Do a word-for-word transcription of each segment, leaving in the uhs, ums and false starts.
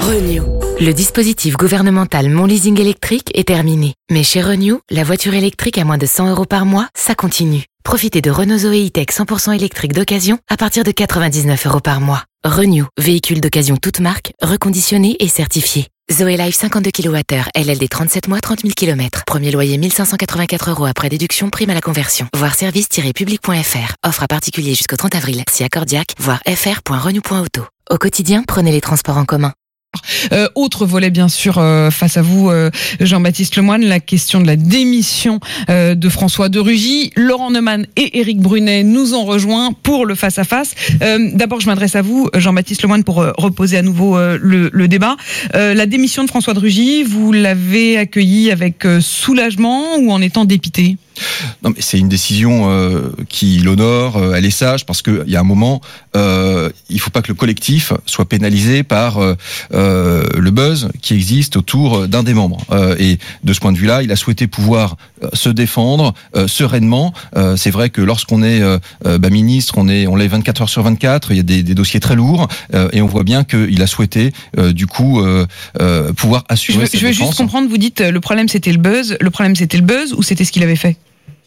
Renew. Le dispositif gouvernemental Mon Leasing électrique est terminé. Mais chez Renew, la voiture électrique à moins de cent euros par mois, ça continue. Profitez de Renault Zoé E-Tech cent pour cent électrique d'occasion à partir de quatre-vingt-dix-neuf euros par mois. Renew, véhicule d'occasion toute marque, reconditionné et certifié. Zoé Life cinquante-deux kilowattheures, L L D trente-sept mois, trente mille kilomètres. Premier loyer mille cinq cent quatre-vingt-quatre euros après déduction, prime à la conversion. Voir service tiret public point f r. Offre à particulier jusqu'au trente avril. Si accordiaque, voir f r point renew point auto. Au quotidien, prenez les transports en commun. Euh, autre volet bien sûr euh, face à vous euh, Jean-Baptiste Lemoyne, la question de la démission euh, de François de Rugy. Laurent Neumann et Éric Brunet nous ont rejoints pour le face à face. Euh, d'abord je m'adresse à vous Jean-Baptiste Lemoyne pour euh, reposer à nouveau euh, le, le débat. Euh, la démission de François de Rugy, vous l'avez accueillie avec euh, soulagement ou en étant dépité ? Non, mais c'est une décision euh, qui l'honore, euh, elle est sage, parce qu'il y a un moment, euh, il ne faut pas que le collectif soit pénalisé par euh, euh, le buzz qui existe autour d'un des membres. Euh, et de ce point de vue-là, il a souhaité pouvoir euh, se défendre euh, sereinement. Euh, c'est vrai que lorsqu'on est euh, bah, ministre, on est on l'est vingt-quatre heures sur vingt-quatre, il y a des, des dossiers très lourds, euh, et on voit bien qu'il a souhaité euh, du coup euh, euh, pouvoir assurer je veux, cette je veux défense. juste comprendre, vous dites le problème c'était le buzz, le problème c'était le buzz ou c'était ce qu'il avait fait ?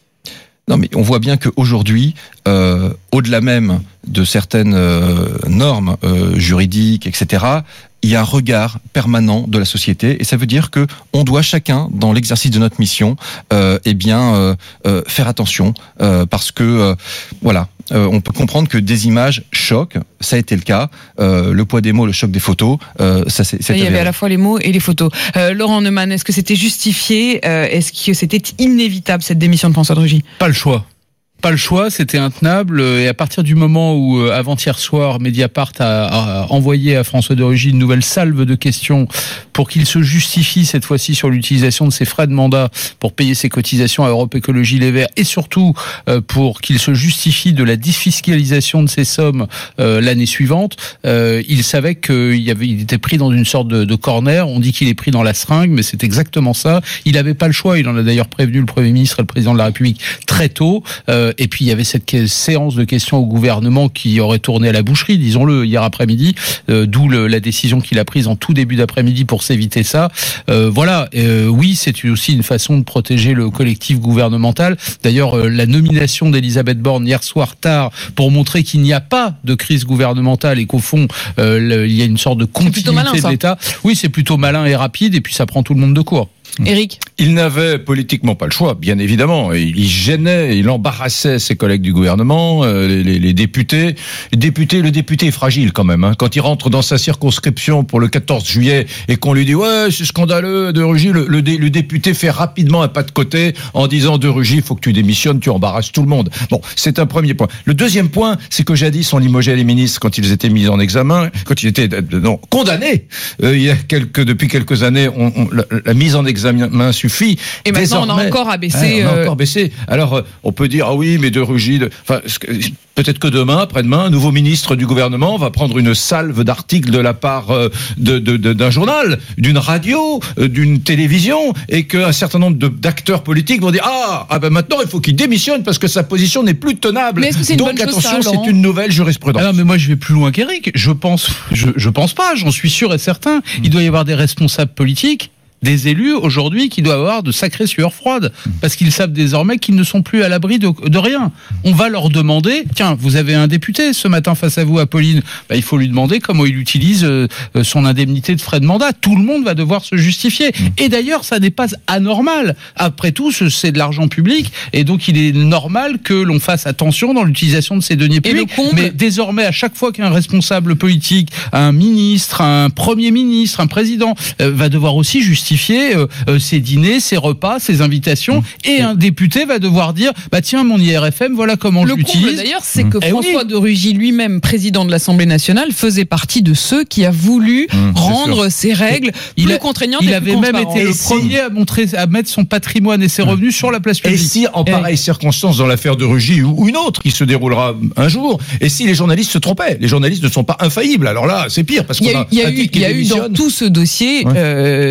Non, mais on voit bien qu'aujourd'hui, euh, au-delà même de certaines euh, normes euh, juridiques, et cetera, il y a un regard permanent de la société, et ça veut dire que on doit chacun, dans l'exercice de notre mission, euh, eh bien euh, euh, faire attention, euh, parce que euh, voilà. Euh, on peut comprendre que des images choquent, ça a été le cas. Euh, le poids des mots, le choc des photos, euh, ça c'est. Il y avait à la fois les mots et les photos. Euh, Laurent Neumann, est-ce que c'était justifié ? euh, Est-ce que c'était inévitable cette démission de François de Rugy ? Pas le choix. Pas le choix, c'était intenable. Et à partir du moment où, euh, avant-hier soir, Mediapart a, a envoyé à François de Rugy une nouvelle salve de questions pour qu'il se justifie cette fois-ci sur l'utilisation de ses frais de mandat pour payer ses cotisations à Europe Écologie Les Verts, et surtout euh, pour qu'il se justifie de la défiscalisation de ces sommes euh, l'année suivante, euh, il savait qu'il y avait, il était pris dans une sorte de, de corner. On dit qu'il est pris dans la seringue, mais c'est exactement ça. Il n'avait pas le choix. Il en a d'ailleurs prévenu le Premier ministre et le Président de la République très tôt. Euh, Et puis il y avait cette séance de questions au gouvernement qui aurait tourné à la boucherie, disons-le, hier après-midi, euh, d'où le, la décision qu'il a prise en tout début d'après-midi pour s'éviter ça. Euh, voilà, euh, oui, c'est aussi une façon de protéger le collectif gouvernemental. D'ailleurs, euh, la nomination d'Elisabeth Borne hier soir tard pour montrer qu'il n'y a pas de crise gouvernementale et qu'au fond, euh, le, il y a une sorte de continuité malin, de l'État. Oui, c'est plutôt malin et rapide, et puis ça prend tout le monde de court. Éric ? Il n'avait politiquement pas le choix, bien évidemment. Il gênait, il embarrassait ses collègues du gouvernement, euh, les, les, les députés. Les députés, le député est fragile quand même. Hein. Quand il rentre dans sa circonscription pour le quatorze juillet et qu'on lui dit « Ouais, c'est scandaleux, de Rugy », le, le, le député fait rapidement un pas de côté en disant « De Rugy, il faut que tu démissionnes, tu embarrasses tout le monde ». Bon, c'est un premier point. Le deuxième point, c'est que jadis, on limogeait les ministres quand ils étaient mis en examen, quand ils étaient non, condamnés. Euh, il y a quelques, depuis quelques années, on, on, la, la mise en examen main suffit. Et maintenant, désormais, on a encore abaissé. Ah, on a encore baissé. Alors, on peut dire, ah oui, mais de Rugy, de, enfin, peut-être que demain, après-demain, un nouveau ministre du gouvernement va prendre une salve d'articles de la part de, de, de, d'un journal, d'une radio, d'une télévision, et qu'un certain nombre de, d'acteurs politiques vont dire, ah, ah ben maintenant, il faut qu'il démissionne parce que sa position n'est plus tenable. Mais est-ce que c'est une Donc, bonne attention, chose, ça, c'est une nouvelle jurisprudence. Alors, mais moi, je vais plus loin qu'Éric. Je pense, je, je pense pas, j'en suis sûr et certain. Il doit y avoir des responsables politiques, des élus aujourd'hui qui doivent avoir de sacrées sueurs froides parce qu'ils savent désormais qu'ils ne sont plus à l'abri de, de rien. On va leur demander, tiens, vous avez un député ce matin face à vous, Apolline, bah, il faut lui demander comment il utilise euh, son indemnité de frais de mandat. Tout le monde va devoir se justifier. Et d'ailleurs, ça n'est pas anormal. Après tout, c'est de l'argent public et donc il est normal que l'on fasse attention dans l'utilisation de ces deniers publics. Mais désormais, à chaque fois qu'un responsable politique, un ministre, un premier ministre, un président euh, va devoir aussi justifier justifier euh, euh, ses dîners, ses repas, ses invitations, mmh. et un député va devoir dire bah tiens, mon I R F M, voilà comment le je l'utilise. Le comble d'ailleurs, c'est que mmh. François oui. de Rugy lui-même, président de l'Assemblée nationale, faisait partie de ceux qui a voulu mmh, rendre ces règles il plus a, contraignantes. Il et avait plus même été le si... premier à montrer, à mettre son patrimoine et ses revenus mmh. sur la place publique. Et si, en pareille et... circonstance, dans l'affaire de Rugy ou une autre qui se déroulera un jour, et si les journalistes se trompaient, les journalistes ne sont pas infaillibles. Alors là, c'est pire parce qu'on il y a, a, il y a eu, il y a eu dans tout ce dossier ouais. euh, une erreur.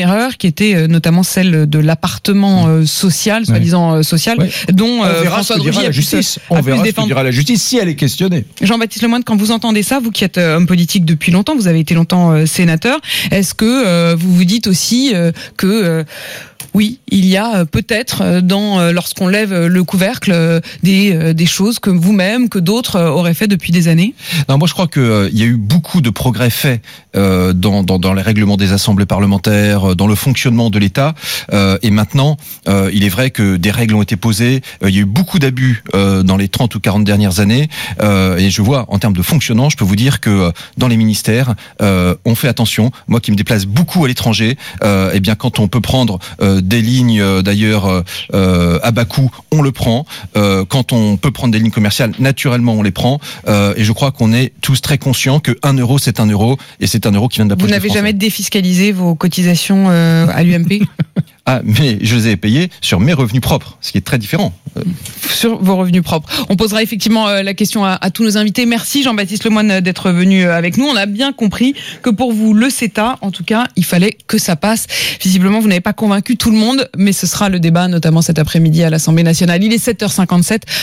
erreur qui était notamment celle de l'appartement euh, social, soi-disant euh, social, ouais. dont euh, on verra François ce que dira Drugy la a pu se- justice. a On pu se verra ce que défendre. dira la justice si elle est questionnée. Jean-Baptiste Lemoyne, quand vous entendez ça, vous qui êtes euh, homme politique depuis longtemps, vous avez été longtemps euh, sénateur, est-ce que euh, vous vous dites aussi euh, que euh, oui, il y a euh, peut-être euh, dans euh, lorsqu'on lève euh, le couvercle euh, des euh, des choses que vous-même, que d'autres euh, auraient fait depuis des années? Non, moi je crois que euh, il y a eu beaucoup de progrès faits euh, dans, dans dans les règlements des assemblées parlementaires, euh, dans le fonctionnement de l'État. Euh, et maintenant, euh, il est vrai que des règles ont été posées. Euh, il y a eu beaucoup d'abus euh, dans les trente ou quarante dernières années. Euh, et je vois en termes de fonctionnement, je peux vous dire que euh, dans les ministères, euh, on fait attention. Moi qui me déplace beaucoup à l'étranger, euh, eh bien quand on peut prendre euh, des lignes euh, d'ailleurs euh, euh, à bas coût, on le prend. Euh, quand on peut prendre des lignes commerciales, naturellement on les prend. Euh, et je crois qu'on est tous très conscients que un euro c'est un euro et c'est un euro qui vient de la Vous poche des n'avez Français. jamais défiscalisé vos cotisations euh, à l'U M P? Ah, mais je les ai payés sur mes revenus propres, ce qui est très différent. Euh, Sur vos revenus propres. On posera effectivement euh, la question à, à tous nos invités. Merci Jean-Baptiste Lemoyne euh, d'être venu euh, avec nous. On a bien compris que pour vous, le CETA, en tout cas, il fallait que ça passe. Visiblement, vous n'avez pas convaincu tout le monde, mais ce sera le débat, notamment cet après-midi à l'Assemblée nationale. Il est sept heures cinquante-sept.